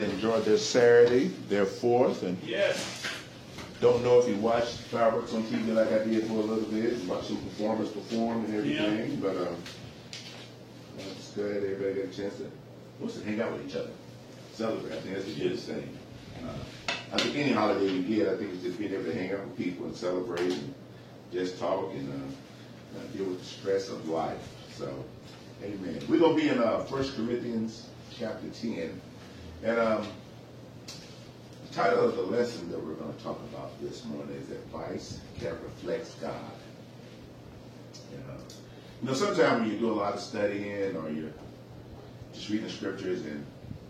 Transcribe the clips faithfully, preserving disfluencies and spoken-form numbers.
Enjoyed their Saturday, their fourth, and Yes. don't know if you watched fireworks on T V like I did for a little bit, and watched some performers perform and everything, but um, it's good. Everybody got a chance to, what's to hang out with each other, celebrate. I think that's the biggest thing. Uh, I think any holiday you get, I think it's just being able to hang out with people and celebrate and just talk and uh, uh, deal with the stress of life. So, amen. We're gonna be in uh, First Corinthians chapter ten. And um, the title of the lesson that we're going to talk about this morning is Advice That Reflects God. You know, you know sometimes when you do a lot of studying or you're just reading the scriptures, and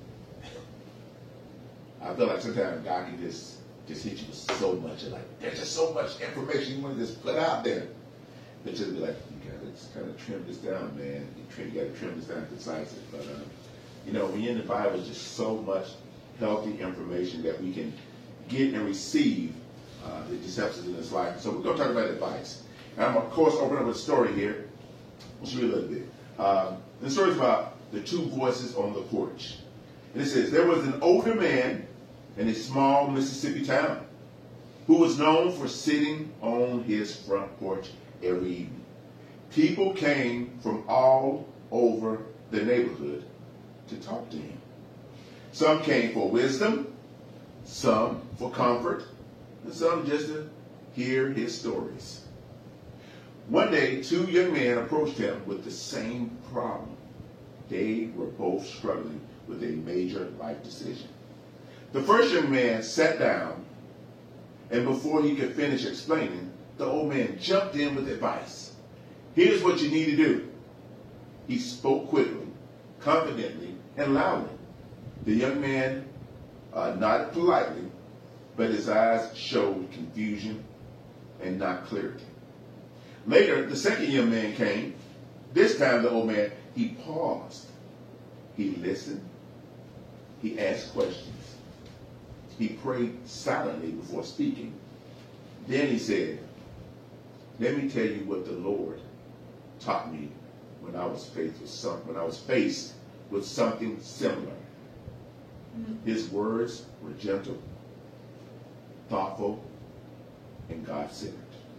I feel like sometimes God can just, just hit you with so much. Like, there's just so much information you want to just put out there. But just be like, you got to just kind of trim this down, man. You, trim, you got to trim this down concise it. But, um, You know, when you're in the Bible, there's just so much healthy information that we can get and receive uh, that just helps us in this life. So we're going to talk about advice. And I'm, of course, opening up with a story here. Let's read a little bit. Um, the story is about the two voices on the porch. And it says, there was an older man in a small Mississippi town who was known for sitting on his front porch every evening. People came from all over the neighborhood to talk to him. Some came for wisdom, some for comfort, and some just to hear his stories. One day, two young men approached him with the same problem. They were both struggling with a major life decision. The first young man sat down, and before he could finish explaining, the old man jumped in with advice. Here's what you need to do. He spoke quickly, confidently, and loudly. The young man uh, nodded politely, but his eyes showed confusion and not clarity. Later, the second young man came. This time, the old man, he paused. He listened. He asked questions. He prayed silently before speaking. Then he said, let me tell you what the Lord taught me when I was faced with some, when I was faced with something similar. His words were gentle, thoughtful, and God-centered.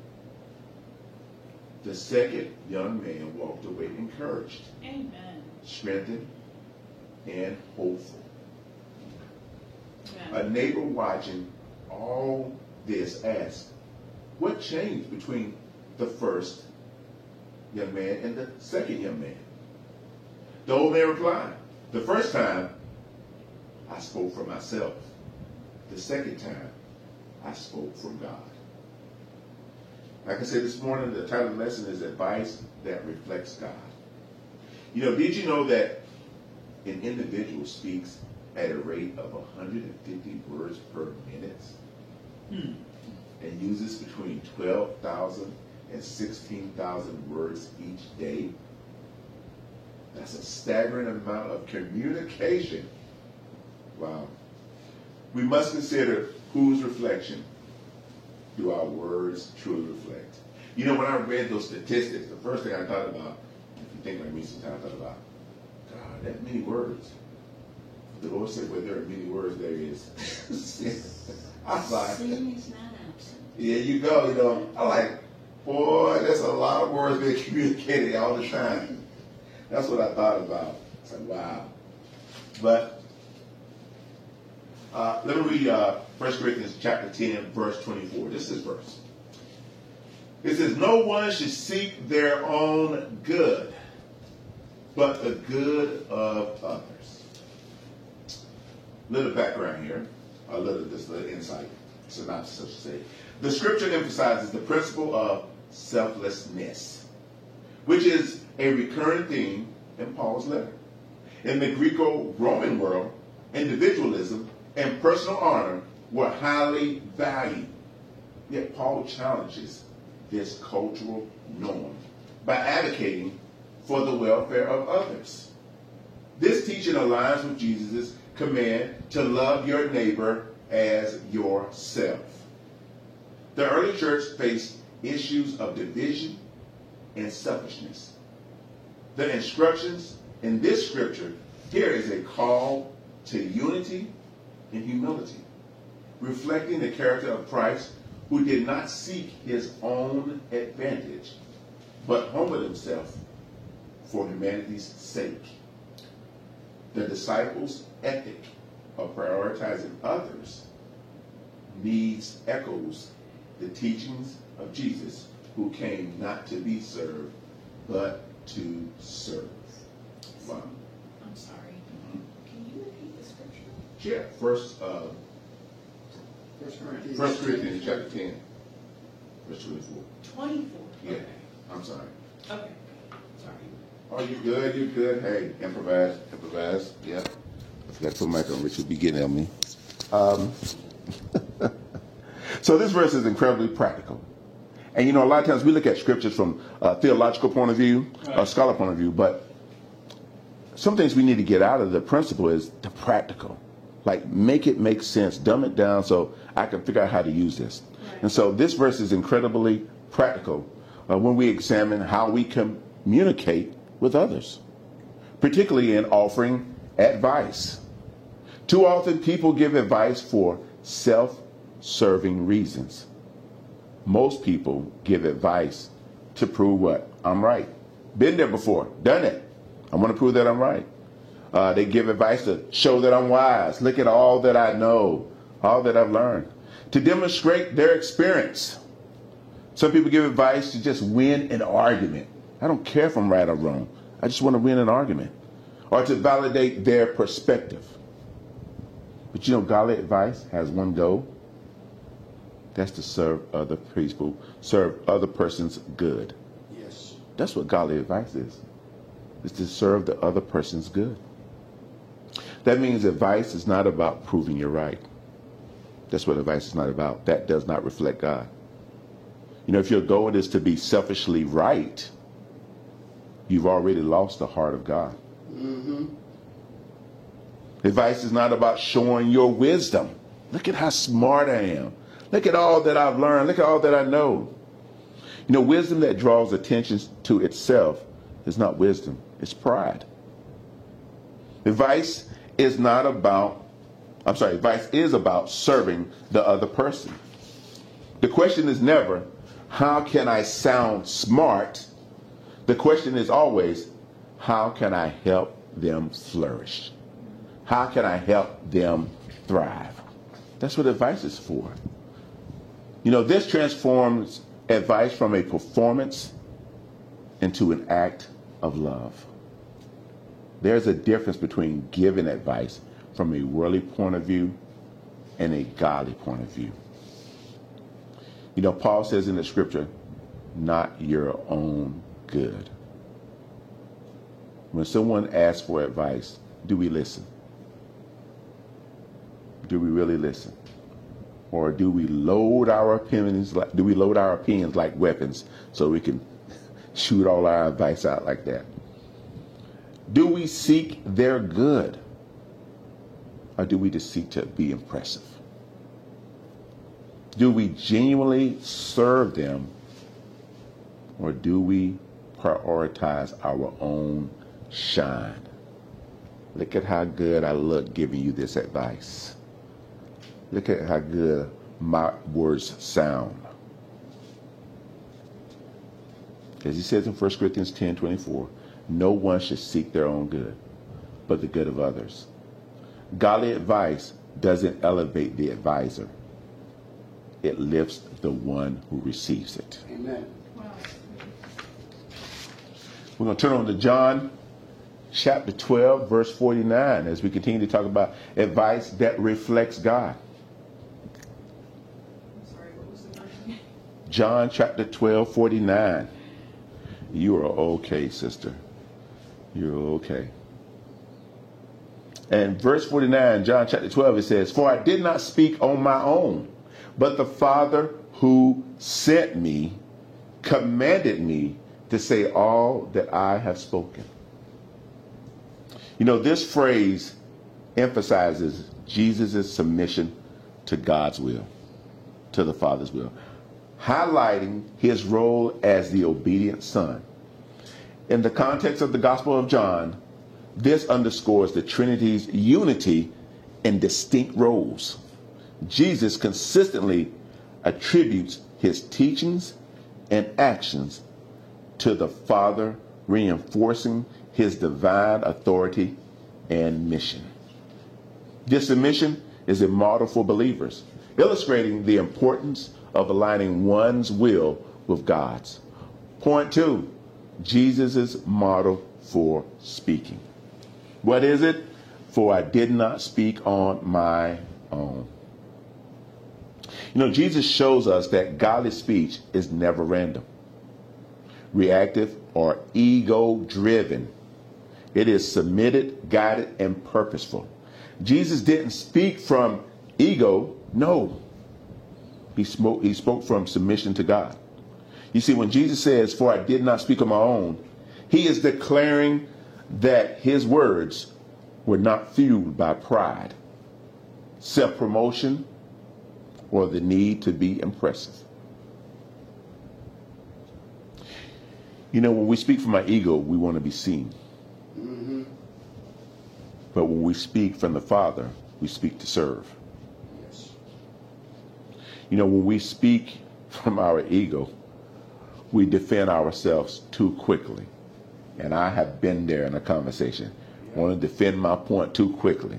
The second young man walked away encouraged, Amen. strengthened, and hopeful. Amen. A neighbor watching all this asked, what changed between the first young man and the second young man? The old man replied, the first time, I spoke for myself. The second time, I spoke from God. Like I said this morning, the title of the lesson is Advice That Reflects God. You know, did you know that an individual speaks at a rate of one hundred fifty words per minute Hmm. and uses between twelve thousand and sixteen thousand words each day? That's a staggering amount of communication. Wow. We must consider whose reflection do our words truly reflect. You know, when I read those statistics, the first thing I thought about, if you think like me sometimes, I thought about, God, that many words. The Lord said, where there are many words, there is sin. I was like, Sin is not absent. yeah, you go, you know. I'm like, boy, that's a lot of words being communicated all the time. That's what I thought about. It's like, wow. But uh, let me read uh, First Corinthians chapter ten, verse twenty-four. This is verse. It says, no one should seek their own good, but the good of others. Little background here, a little, this little insight, synopsis, I should say. The scripture emphasizes the principle of selflessness, which is a recurring theme in Paul's letter. In the Greco-Roman world, individualism and personal honor were highly valued. Yet Paul challenges this cultural norm by advocating for the welfare of others. This teaching aligns with Jesus' command to love your neighbor as yourself. The early church faced issues of division and selfishness. The instructions in this scripture here is a call to unity in humility, reflecting the character of Christ, who did not seek his own advantage, but humbled himself for humanity's sake. The disciples' ethic of prioritizing others needs echoes the teachings of Jesus, who came not to be served, but to serve. Wow. I'm sorry. Mm-hmm. Can you repeat the scripture? Yeah, first, uh, First Corinthians. First Corinthians chapter ten, verse twenty-four. twenty-four. Yeah, Okay. I'm sorry. Okay. Sorry. Oh, you good? You good? Hey, improvise, improvise. Yep. I forgot to put mic on. Rich will be getting at me. Um, so this verse is incredibly practical. And you know, a lot of times we look at scriptures from a theological point of view, right, a scholar point of view, but some things we need to get out of the principle is the practical. Like, make it make sense, dumb it down so I can figure out how to use this. Right. And so this verse is incredibly practical uh, when we examine how we communicate with others, particularly in offering advice. Too often people give advice for self-serving reasons. Most people give advice to prove what? I'm right. Been there before, done it. I want to prove that I'm right. Uh, they give advice to show that I'm wise. Look at all that I know, all that I've learned. To demonstrate their experience. Some people give advice to just win an argument. I don't care if I'm right or wrong. I just want to win an argument. Or to validate their perspective. But you know, godly advice has one goal. That's to serve other people, serve other person's good. Yes. That's what godly advice is. It's to serve the other person's good. That means advice is not about proving you're right. That's what advice is not about. That does not reflect God. You know, if your goal is to be selfishly right, you've already lost the heart of God. Mm-hmm. Advice is not about showing your wisdom. Look at how smart I am. Look at all that I've learned. Look at all that I know. You know, wisdom that draws attention to itself is not wisdom. It's pride. Advice is not about, I'm sorry, advice is about serving the other person. The question is never, how can I sound smart? The question is always, how can I help them flourish? How can I help them thrive? That's what advice is for. You know, this transforms advice from a performance into an act of love. There's a difference between giving advice from a worldly point of view and a godly point of view. You know, Paul says in the scripture, not your own good. When someone asks for advice, do we listen? Do we really listen? Or do we load our opinions like, do we load our opinions like weapons so we can shoot all our advice out like that? Do we seek their good? Or do we just seek to be impressive? Do we genuinely serve them? Or do we prioritize our own shine? Look at how good I look giving you this advice. Look at how good my words sound. As he says in First Corinthians ten twenty-four, no one should seek their own good, but the good of others. Godly advice doesn't elevate the advisor. It lifts the one who receives it. Amen. Wow. We're going to turn on to John chapter twelve, verse forty-nine, as we continue to talk about advice that reflects God. I'm sorry, what was the verse? John chapter twelve, forty-nine. You are okay, sister. You're okay. And verse forty-nine, John chapter twelve, it says, for I did not speak on my own, but the Father who sent me commanded me to say all that I have spoken. You know, this phrase emphasizes Jesus' submission to God's will, to the Father's will, highlighting his role as the obedient son. In the context of the Gospel of John, this underscores the Trinity's unity and distinct roles. Jesus consistently attributes his teachings and actions to the Father, reinforcing his divine authority and mission. This mission is a model for believers, illustrating the importance of aligning one's will with God's. Point two, Jesus' model for speaking. What is it? For I did not speak on my own. You know, Jesus shows us that godly speech is never random, reactive, or ego-driven. It is submitted, guided, and purposeful. Jesus didn't speak from ego, no. He spoke, he spoke from submission to God. You see, when Jesus says, for I did not speak on my own, he is declaring that his words were not fueled by pride, self-promotion, or the need to be impressive. You know, when we speak from our ego, we want to be seen. Mm-hmm. But when we speak from the Father, we speak to serve. Yes. You know, when we speak from our ego, we defend ourselves too quickly. And I have been there in a conversation. I want to defend my point too quickly.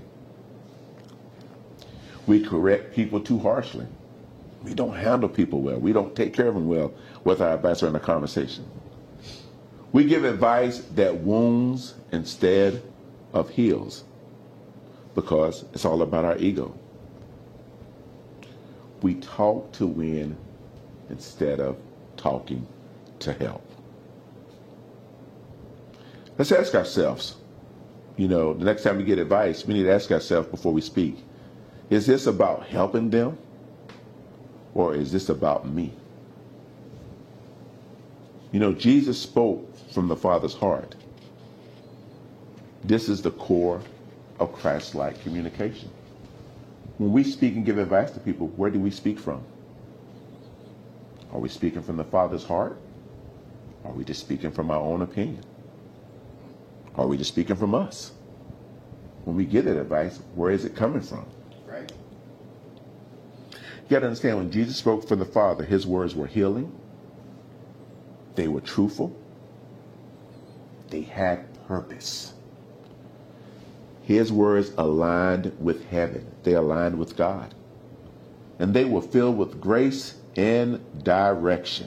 We correct people too harshly. We don't handle people well. We don't take care of them well with our advice or in a conversation. We give advice that wounds instead of heals because it's all about our ego. We talk to win instead of talking to help. Let's ask ourselves, you know, the next time we get advice, we need to ask ourselves before we speak, is this about helping them or is this about me? You know, Jesus spoke from the Father's heart. This is the core of Christ-like communication. When we speak and give advice to people, where do we speak from? Are we speaking from the Father's heart? Are we just speaking from our own opinion? Are we just speaking from us? When we get that advice, where is it coming from? Right. You got to understand, when Jesus spoke from the Father, his words were healing. They were truthful. They had purpose. His words aligned with heaven. They aligned with God. And they were filled with grace and direction.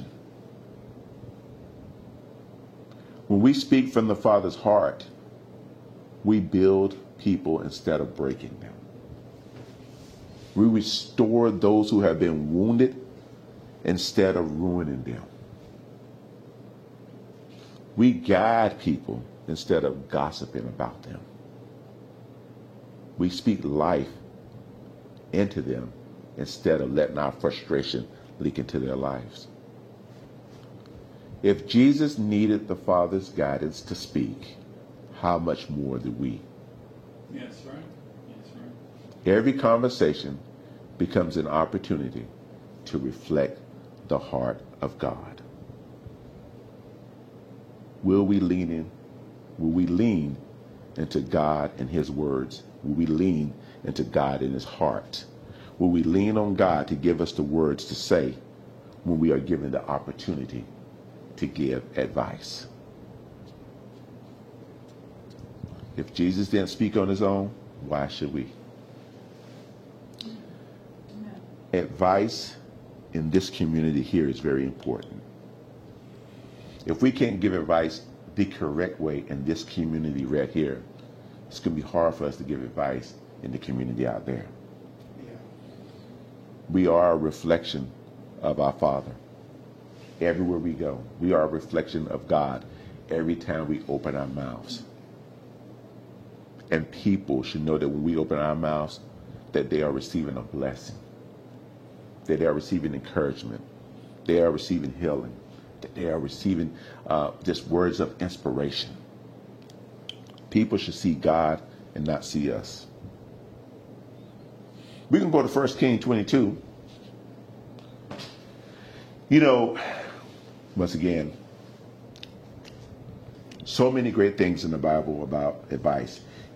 When we speak from the Father's heart, we build people instead of breaking them. We restore those who have been wounded instead of ruining them. We guide people instead of gossiping about them. We speak life into them instead of letting our frustration leak into their lives. If Jesus needed the Father's guidance to speak, how much more do we? Yes, right. Yes, right. Every conversation becomes an opportunity to reflect the heart of God. Will we lean in? Will we lean into God and his words? Will we lean into God and his heart? Will we lean on God to give us the words to say when we are given the opportunity to give advice? If Jesus didn't speak on his own, why should we? Advice in this community here is very important. If we can't give advice the correct way in this community right here, it's going to be hard for us to give advice in the community out there. Yeah. We are a reflection of our Father. Everywhere we go, we are a reflection of God every time we open our mouths. And people should know that when we open our mouths, that they are receiving a blessing, that they are receiving encouragement, they are receiving healing, that they are receiving uh, just words of inspiration. People should see God and not see us. We can go to First Kings twenty-two. You know, once again, so many great things in the Bible about advice.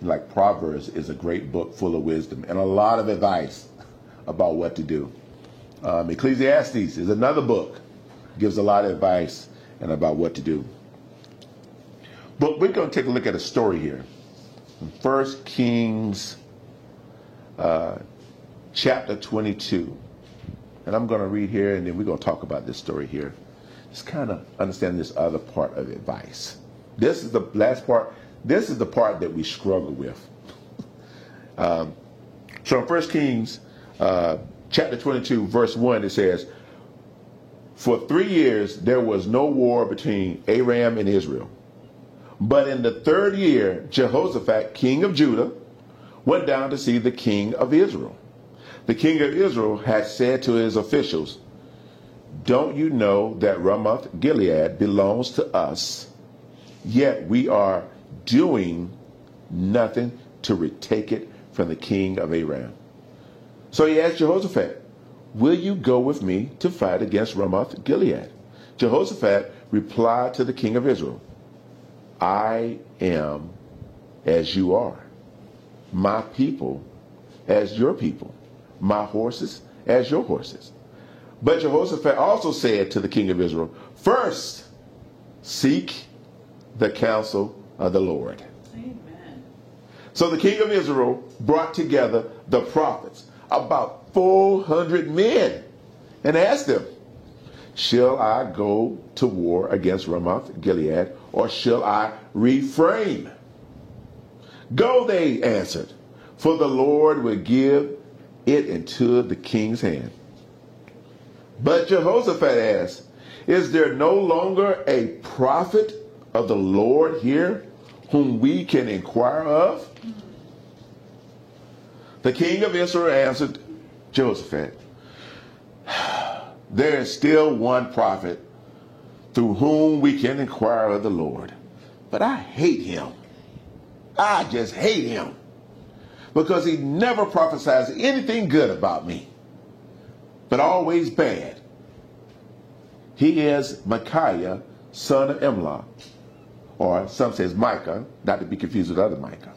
like Proverbs is a great book full of wisdom and a lot of advice about what to do. Um, Ecclesiastes is another book, gives a lot of advice and about what to do. But we're going to take a look at a story here. First Kings uh, chapter twenty-two. And I'm going to read here and then we're going to talk about this story here. Just kind of understand this other part of advice. This is the last part. This is the part that we struggle with. um, so in First Kings uh, chapter twenty-two, verse one, it says, "For three years there was no war between Aram and Israel. But in the third year, Jehoshaphat, king of Judah, went down to see the king of Israel. The king of Israel had said to his officials, 'Don't you know that Ramoth Gilead belongs to us? Yet we are doing nothing to retake it from the king of Aram.' So he asked Jehoshaphat, 'Will you go with me to fight against Ramoth Gilead?' Jehoshaphat replied to the king of Israel, 'I am as you are, my people as your people, my horses as your horses.' But Jehoshaphat also said to the king of Israel, 'First, seek the counsel of the Lord.' Amen. So the king of Israel brought together the prophets, about four hundred men, and asked them, 'Shall I go to war against Ramoth Gilead, or shall I refrain?' 'Go,' they answered, 'for the Lord will give it into the king's hand.' But Jehoshaphat asked, 'Is there no longer a prophet of the Lord here whom we can inquire of?' The king of Israel answered Jehoshaphat, 'There is still one prophet through whom we can inquire of the Lord. But I hate him. I just hate him, because he never prophesies anything good about me, but always bad. He is Micaiah, son of Imlah,' or some says Micah, not to be confused with other Micah.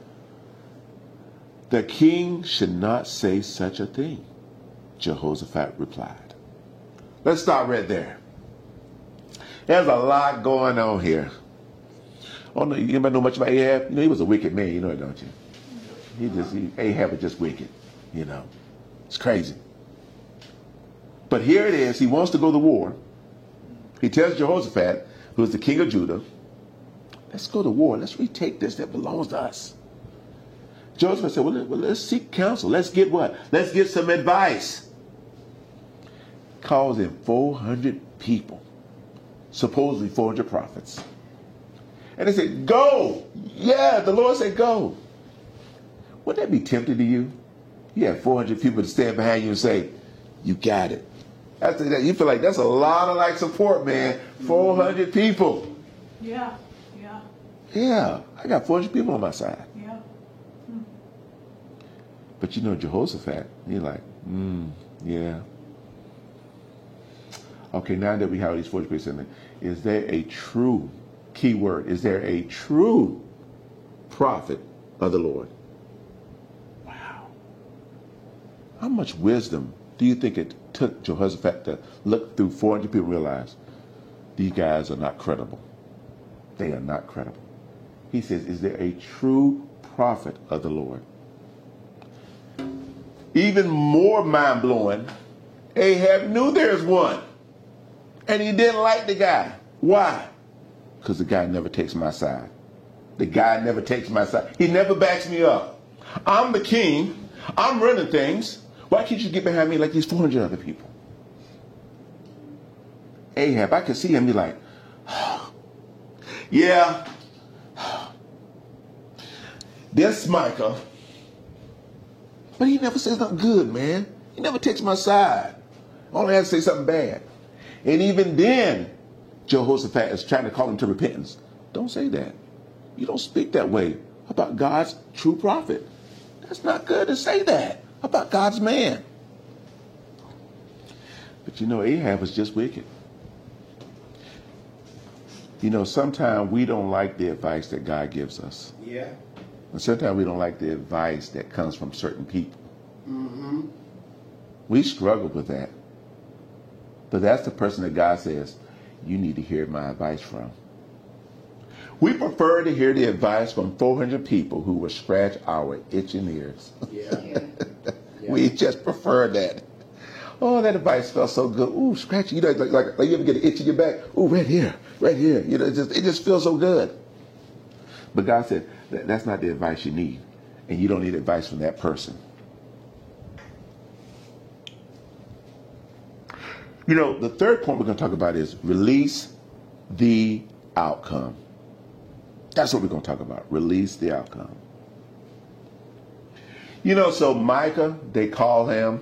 'The king should not say such a thing,' Jehoshaphat replied." Let's stop right there. There's a lot going on here. Oh, no, anybody know much about Ahab? You know, he was a wicked man, you know it, don't you? He just, he, Ahab was just wicked, you know. It's crazy. But here it is, he wants to go to war. He tells Jehoshaphat, who is the king of Judah, "Let's go to war. Let's retake this that belongs to us." Jehoshaphat said, well, let, well, let's seek counsel. Let's get what? Let's get some advice. Calls in four hundred people, supposedly four hundred prophets. And they said, "Go." Yeah, the Lord said, "Go." Wouldn't that be tempting to you? You have four hundred people to stand behind you and say, "You got it." After that, you feel like that's a lot of like support, man. four hundred people. Yeah, yeah, Yeah, I got four hundred people on my side. yeah. Hmm. But you know Jehoshaphat, he's like, mm, yeah. Okay, now that we have these four hundred people in there, is there a true, key word, is there a true prophet of the Lord? Wow. How much wisdom do you think it took Jehoshaphat to look through four hundred people and realize these guys are not credible? They are not credible. He says, is there a true prophet of the Lord? Even more mind-blowing, Ahab knew there's one. And he didn't like the guy. Why? Because the guy never takes my side. The guy never takes my side. He never backs me up. I'm the king. I'm running things. Why can't you get behind me like these four hundred other people? Ahab, I could see him be like, yeah, this Micah. But he never says nothing good, man. He never takes my side. Only has to say something bad. And even then, Jehoshaphat is trying to call him to repentance. Don't say that. You don't speak that way about God's true prophet. That's not good to say that about God's man. But you know, Ahab was just wicked. You know, sometimes we don't like the advice that God gives us. Yeah. And sometimes we don't like the advice that comes from certain people. Mm-hmm. We struggle with that. But that's the person that God says, you need to hear my advice from. We prefer to hear the advice from four hundred people who will scratch our itching ears. Yeah. Yeah. Yeah. We just prefer that. Oh, that advice felt so good. Ooh, scratch. You know, like, like, like you ever get an itch in your back? Ooh, right here, right here. You know, it just, it just feels so good. But God said, that, that's not the advice you need. And you don't need advice from that person. You know, the third point we're going to talk about is release the outcome. That's what we're going to talk about. Release the outcome. You know, so Micah, they call him.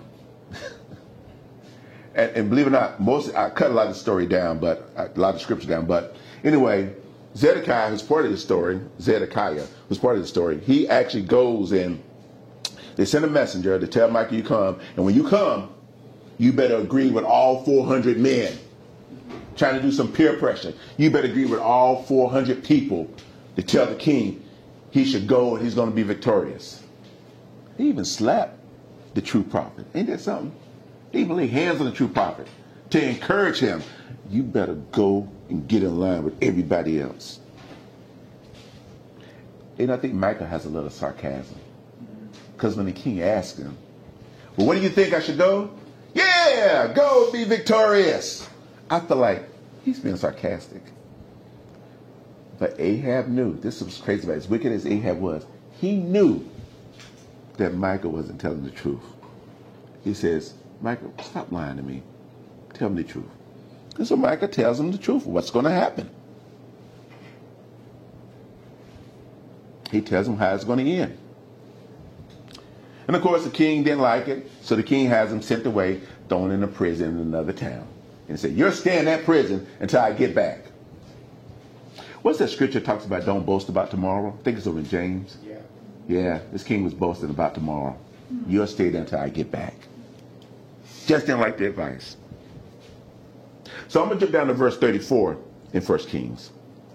and, and believe it or not, most I cut a lot of the story down, but a lot of scripture down. But anyway, Zedekiah, who's part of the story, Zedekiah, who's part of the story, he actually goes and they send a messenger to tell Micah you come. And when you come, you better agree with all four hundred men trying to do some peer pressure. You better agree with all four hundred people to tell the king he should go and he's going to be victorious. He even slapped the true prophet. Ain't that something? He even laid hands on the true prophet to encourage him. You better go and get in line with everybody else. And I think Micah has a little sarcasm. Because when the king asked him, well, where do you think I should go? Yeah, go be victorious. I feel like he's being sarcastic. But Ahab knew, this was crazy about it. As wicked as Ahab was, he knew that Micah wasn't telling the truth. He says, Micah, stop lying to me. Tell me the truth. And so Micah tells him the truth, what's going to happen. He tells him how it's going to end. And of course, the king didn't like it, so the king has him sent away, thrown in a prison in another town. And said, you're staying in that prison until I get back. What's that scripture that talks about don't boast about tomorrow? I think it's over in James. Yeah. Yeah, this king was boasting about tomorrow. You'll stay there until I get back. Just didn't like the advice. So I'm going to jump down to verse thirty-four in First Kings.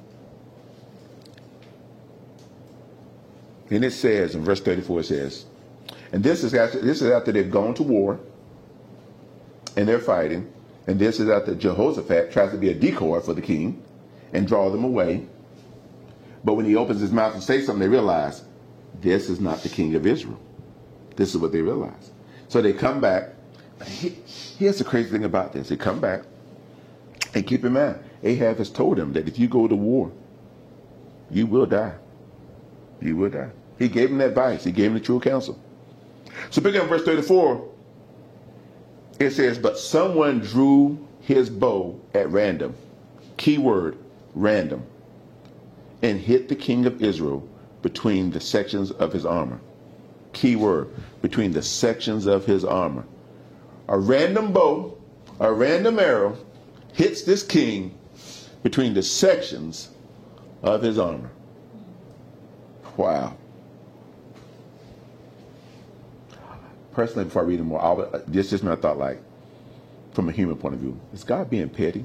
And it says, in verse thirty-four, it says, and this is after, this is after they've gone to war and they're fighting. And this is after Jehoshaphat tries to be a decoy for the king and draw them away. But when he opens his mouth and says something, they realize this is not the king of Israel. This is what they realize. So they come back. Here's the crazy thing about this. They come back and keep in mind, Ahab has told them that if you go to war, you will die. You will die. He gave him that advice. He gave him the true counsel. So picking up verse thirty-four, it says, but someone drew his bow at random, keyword, random, and hit the king of Israel between the sections of his armor. Keyword, between the sections of his armor. A random bow, a random arrow hits this king between the sections of his armor. Wow. Personally, before I read more, I would, this just my thought, like, from a human point of view, is God being petty?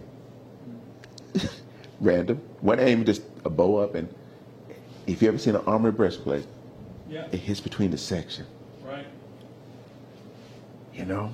Random. One aim just a bow up, and if you ever seen an armored breastplate, Yeah. it hits between the section. Right. You know?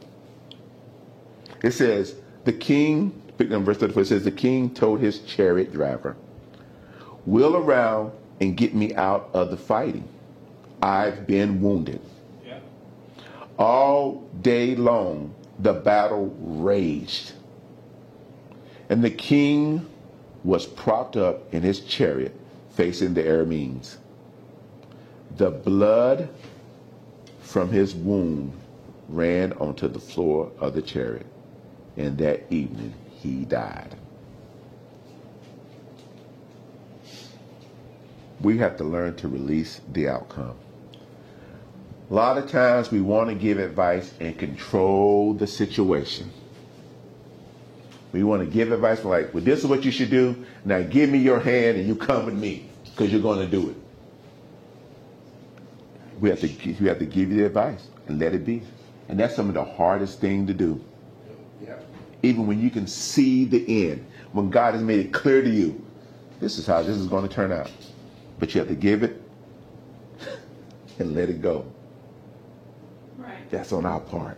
It says, the king, pick up verse thirty-four, it says, the king told his chariot driver, wheel around and get me out of the fighting. I've been wounded. Yeah. All day long, the battle raged. And the king was propped up in his chariot facing the Arameans. The blood from his wound ran onto the floor of the chariot. And that evening, he died. We have to learn to release the outcome. A lot of times we want to give advice and control the situation. We want to give advice like, well, this is what you should do. Now give me your hand and you come with me because you're going to do it. We have to, we have to give you the advice and let it be. And that's some of the hardest thing to do. Yeah. Even when you can see the end, when God has made it clear to you, this is how this is going to turn out. But you have to give it and let it go. Right. That's on our part.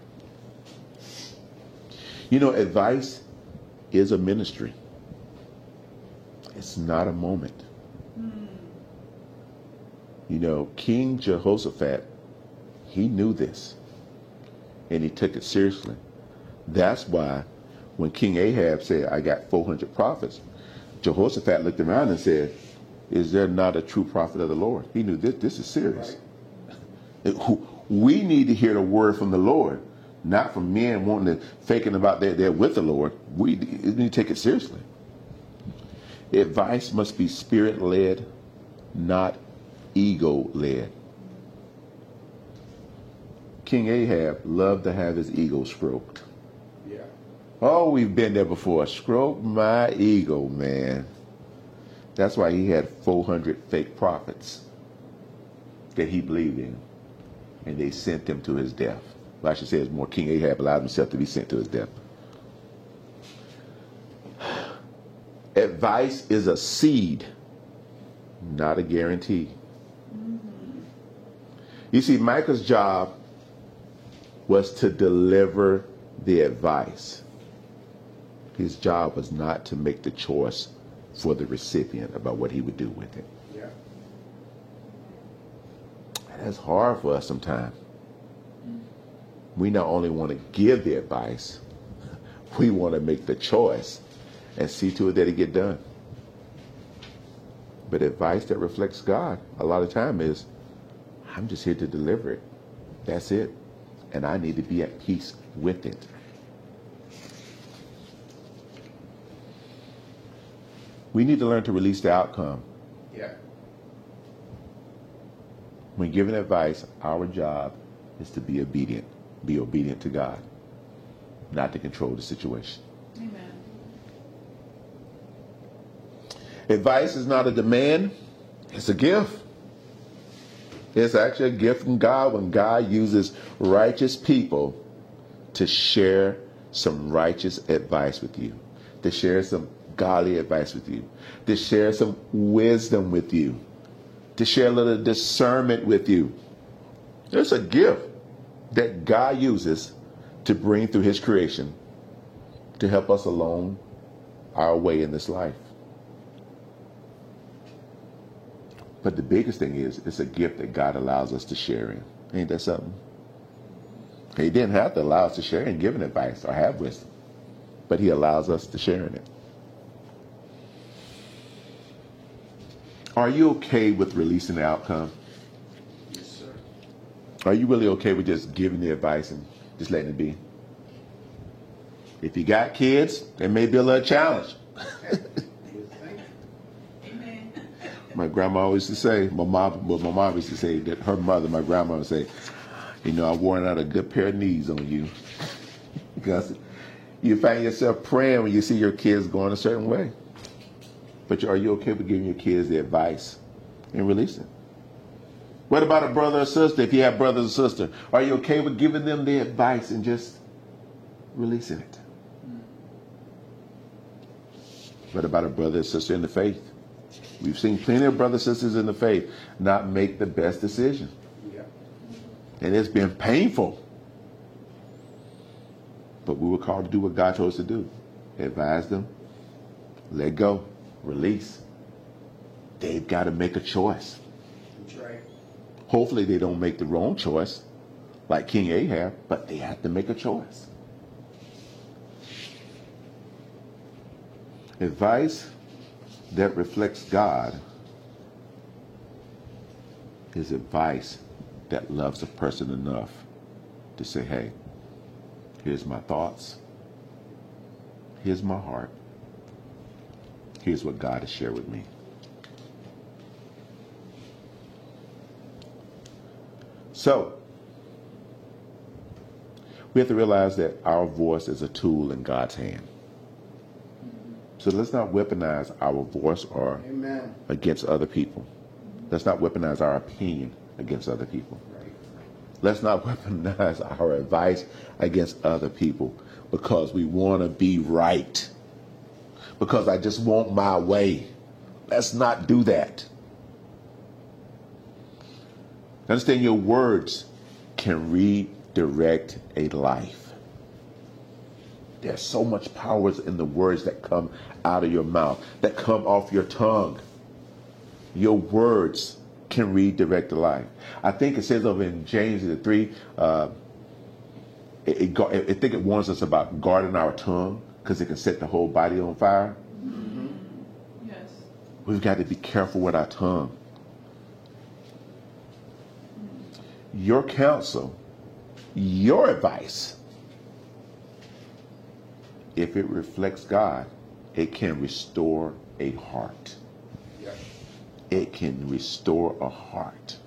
You know, advice is a ministry. It's not a moment. Mm. You know, King Jehoshaphat, he knew this, and he took it seriously. That's why when King Ahab said, I got four hundred prophets, Jehoshaphat looked around and said, is there not a true prophet of the Lord? He knew this, this is serious. Right. We need to hear the word from the Lord, not from men wanting to faking about that they're with the Lord. We need to take it seriously. Advice must be spirit-led, not ego-led. King Ahab loved to have his ego stroked. Yeah. Oh, we've been there before. Stroke my ego, man. That's why he had four hundred fake prophets that he believed in, and they sent him to his death. Well, I should say it's more King Ahab allowed himself to be sent to his death. Advice is a seed, not a guarantee. Mm-hmm. You see, Micah's job was to deliver the advice. His job was not to make the choice for the recipient about what he would do with it. Yeah. That's hard for us sometimes. We not only want to give the advice, we want to make the choice and see to it that it get done. But advice that reflects God a lot of time is, I'm just here to deliver it. That's it. And I need to be at peace with it. We need to learn to release the outcome. Yeah. When giving advice, our job is to be obedient. Be obedient to God, not to control the situation. Amen. Advice is not a demand, it's a gift. It's actually a gift from God when God uses righteous people to share some righteous advice with you, to share some godly advice with you, to share some wisdom with you, to share a little discernment with you. It's a gift that God uses to bring through his creation to help us along our way in this life. But the biggest thing is, it's a gift that God allows us to share in. Ain't that something? He didn't have to allow us to share in giving advice or have wisdom, but he allows us to share in it. Are you okay with releasing the outcome? Yes, sir. Are you really okay with just giving the advice and just letting it be? If you got kids, there may be a little challenge. Amen. My grandma always used to say, my mom, well, my mom used to say that her mother, my grandma would say, you know, I've worn out a good pair of knees on you. Because you find yourself praying when you see your kids going a certain way. But are you okay with giving your kids the advice and releasing? What about a brother or sister? If you have brothers and sisters, are you okay with giving them the advice and just releasing it? What about a brother or sister in the faith? We've seen plenty of brothers and sisters in the faith not make the best decision. Yeah. And it's been painful. But we were called to do what God told us to do. Advise them, let go, release. They've got to make a choice. That's right. Hopefully they don't make the wrong choice like King Ahab, but they have to make a choice. Advice that reflects God is advice that loves a person enough to say, hey, here's my thoughts. Here's my heart. Here's what God has shared with me. So, we have to realize that our voice is a tool in God's hand. So let's not weaponize our voice or Amen. against other people. Let's not weaponize our opinion against other people. Right. Let's not weaponize our advice against other people because we want to be right. Because I just want my way. Let's not do that. Understand your words can redirect a life. There's so much power in the words that come out of your mouth, that come off your tongue. Your words can redirect a life. I think it says over in James the three, uh, it, it, I think it warns us about guarding our tongue because it can set the whole body on fire. Mm-hmm. Yes. We've got to be careful with our tongue. Your counsel, your advice, if it reflects God, it can restore a heart. Yeah. It can restore a heart.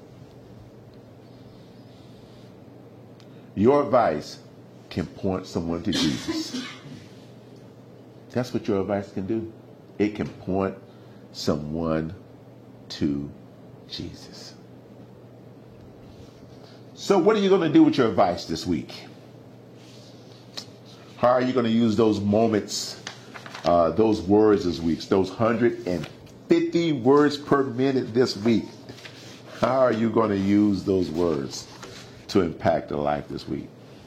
Your advice can point someone to Jesus. That's what your advice can do. It can point someone to Jesus. So what are you going to do with your advice this week? How are you going to use those moments, uh, those words this week, those one hundred fifty words per minute this week? How are you going to use those words to impact a life this week?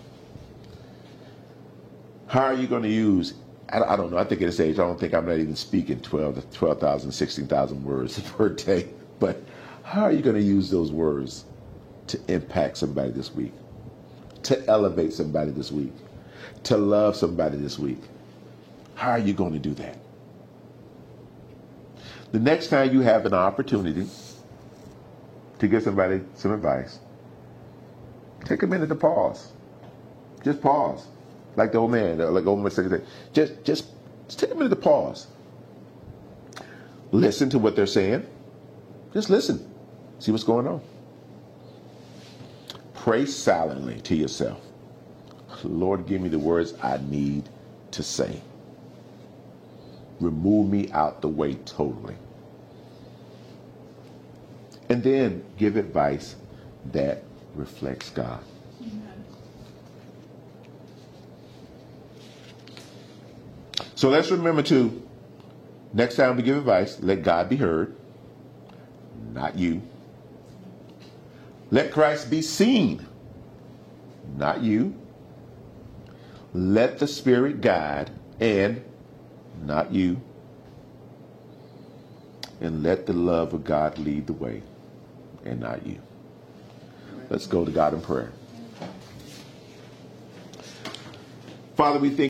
How are you going to use, I, I don't know, I think at this age, I don't think I'm not even speaking twelve thousand, sixteen thousand words per day, but how are you going to use those words to impact somebody this week, to elevate somebody this week, to love somebody this week? How are you going to do that? The next time you have an opportunity to give somebody some advice, take a minute to pause. Just pause. Like the old man, like the old man said, just, just, just take a minute to pause. Listen to what they're saying. Just listen. See what's going on. Pray silently to yourself. Lord, give me the words I need to say. Remove me out the way totally. And then give advice that reflects God. Amen. So let's remember to, next time we give advice, let God be heard, not you. Let Christ be seen, not you. Let the Spirit guide, and not you. And let the love of God lead the way, and not you. Let's go to God in prayer. Father, we thank